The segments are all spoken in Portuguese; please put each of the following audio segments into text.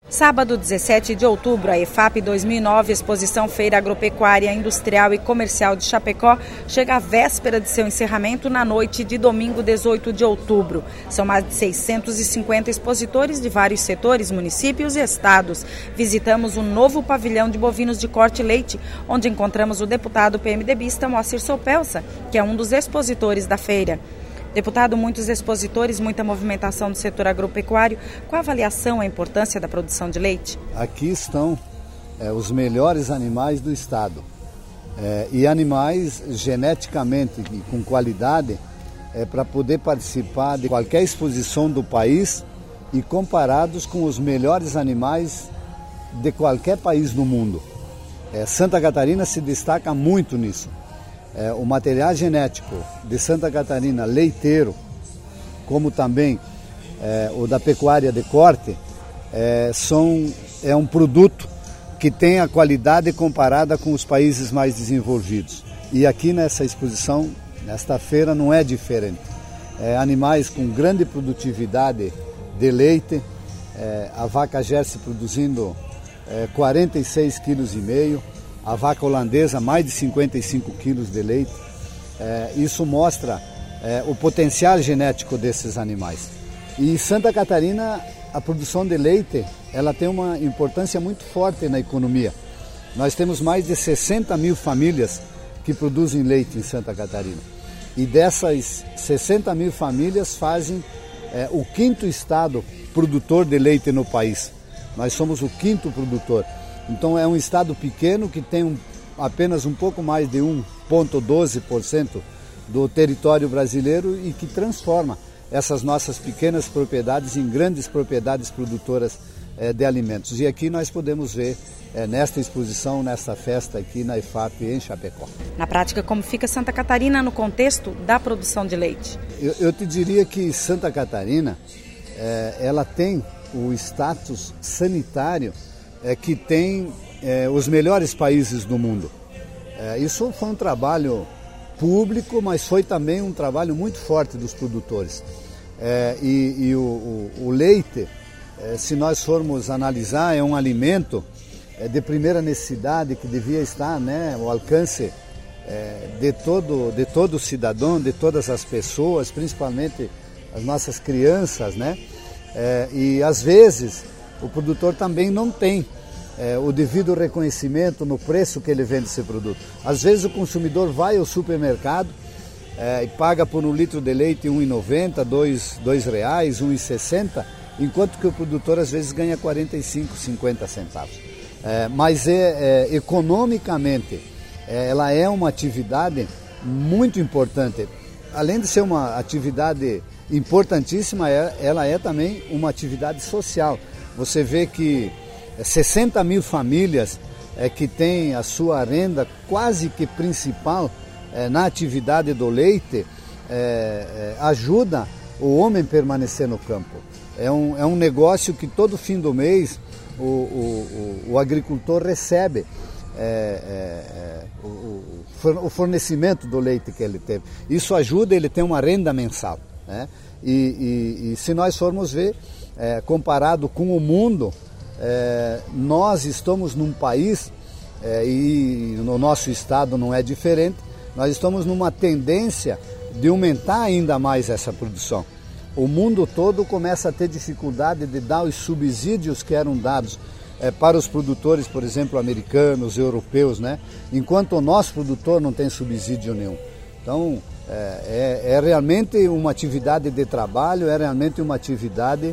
Sábado, 17 de outubro, a EFAP 2009, Exposição Feira Agropecuária, Industrial e Comercial de Chapecó, chega à véspera de seu encerramento na noite de domingo, 18 de outubro. São mais de 650 expositores de vários setores, municípios e estados. Visitamos o novo pavilhão de bovinos de corte e leite, onde encontramos o deputado PMDBista Moacir Soupelsa, que é um dos expositores da feira. Deputado, muitos expositores, muita movimentação do setor agropecuário. Qual a avaliação, a importância da produção de leite? Aqui estão os melhores animais do estado. E animais geneticamente e com qualidade para poder participar de qualquer exposição do país e comparados com os melhores animais de qualquer país do mundo. Santa Catarina se destaca muito nisso. O material genético de Santa Catarina, leiteiro, como também o da pecuária de corte, é um produto que tem a qualidade comparada com os países mais desenvolvidos. E aqui nessa exposição, nesta feira, não é diferente. Animais com grande produtividade de leite, a vaca Jersey produzindo 46,5 kg, a vaca holandesa mais de 55 quilos de leite. Isso mostra o potencial genético desses animais. E em Santa Catarina, a produção de leite ela tem uma importância muito forte na economia. Nós temos mais de 60 mil famílias que produzem leite em Santa Catarina. E dessas 60 mil famílias fazem o quinto estado produtor de leite no país. Nós somos o quinto produtor. Então é um estado pequeno que tem apenas um pouco mais de 1,12% do território brasileiro e que transforma essas nossas pequenas propriedades em grandes propriedades produtoras de alimentos. E aqui nós podemos ver nesta exposição, nesta festa aqui na EFAP em Chapecó. Na prática, como fica Santa Catarina no contexto da produção de leite? Eu te diria que Santa Catarina ela tem o status sanitário que tem os melhores países do mundo. Isso foi um trabalho público, mas foi também um trabalho muito forte dos produtores. O leite, se nós formos analisar, é um alimento de primeira necessidade que devia estar ao alcance de todo cidadão, de todas as pessoas, principalmente as nossas crianças, e às vezes o produtor também não tem o devido reconhecimento no preço que ele vende esse produto. Às vezes o consumidor vai ao supermercado e paga por um litro de leite R$1,90, R$2, R$1,60, enquanto que o produtor às vezes ganha 45, 50 centavos. Mas economicamente ela é uma atividade muito importante. Além de ser uma atividade importantíssima, ela é também uma atividade social. Você vê que 60 mil famílias que têm a sua renda quase que principal na atividade do leite, ajuda o homem a permanecer no campo. É um negócio que todo fim do mês o agricultor recebe o fornecimento do leite que ele teve. Isso ajuda ele a ter uma renda mensal. E se nós formos ver, comparado com o mundo, nós estamos num país, e no nosso estado não é diferente, nós estamos numa tendência de aumentar ainda mais essa produção. O mundo todo começa a ter dificuldade de dar os subsídios que eram dados para os produtores, por exemplo, americanos, europeus, enquanto o nosso produtor não tem subsídio nenhum. Então, é realmente uma atividade de trabalho, é realmente uma atividade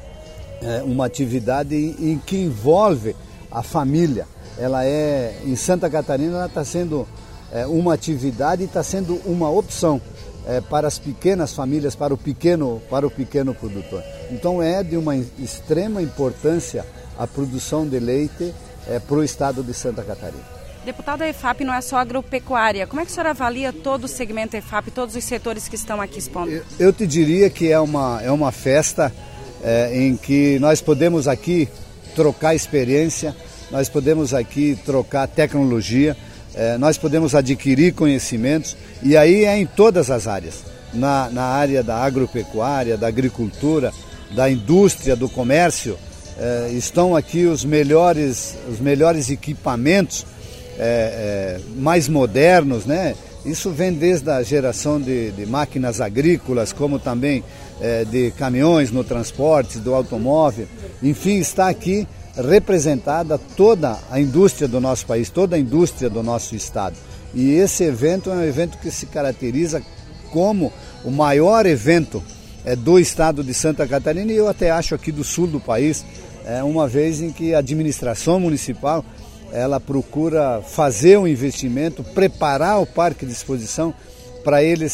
em que envolve a família. Em Santa Catarina, ela está sendo uma atividade e está sendo uma opção para as pequenas famílias, para o pequeno produtor. Então é de uma extrema importância a produção de leite para o estado de Santa Catarina. Deputado, a EFAP não é só agropecuária. Como é que o senhor avalia todo o segmento EFAP, todos os setores que estão aqui expondo? Eu te diria que é uma festa em que nós podemos aqui trocar experiência, nós podemos aqui trocar tecnologia, nós podemos adquirir conhecimentos, e aí é em todas as áreas, na área da agropecuária, da agricultura, da indústria, do comércio, estão aqui os melhores equipamentos mais modernos, né? Isso vem desde a geração de máquinas agrícolas, como também de caminhões no transporte, do automóvel. Enfim, está aqui representada toda a indústria do nosso país, toda a indústria do nosso estado. E esse evento é um evento que se caracteriza como o maior evento do estado de Santa Catarina, e eu até acho aqui do sul do país, uma vez em que a administração municipal ela procura fazer um investimento, preparar o parque de exposição para ele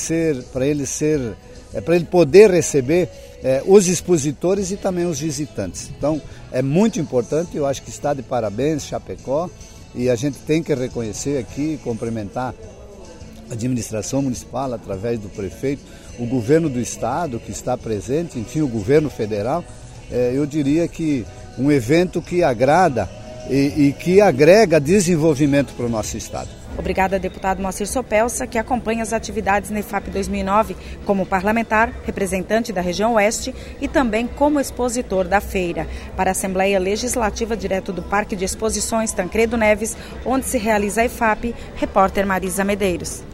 poder receber os expositores e também os visitantes. Então é muito importante, eu acho que está de parabéns Chapecó, e a gente tem que reconhecer aqui, cumprimentar a administração municipal através do prefeito, o governo do estado que está presente, enfim, o governo federal. Eu diria que um evento que agrada e que agrega desenvolvimento para o nosso estado. Obrigada, deputado Moacir Sopelsa, que acompanha as atividades na IFAP 2009 como parlamentar, representante da região oeste e também como expositor da feira. Para a Assembleia Legislativa, direto do Parque de Exposições Tancredo Neves, onde se realiza a IFAP, repórter Marisa Medeiros.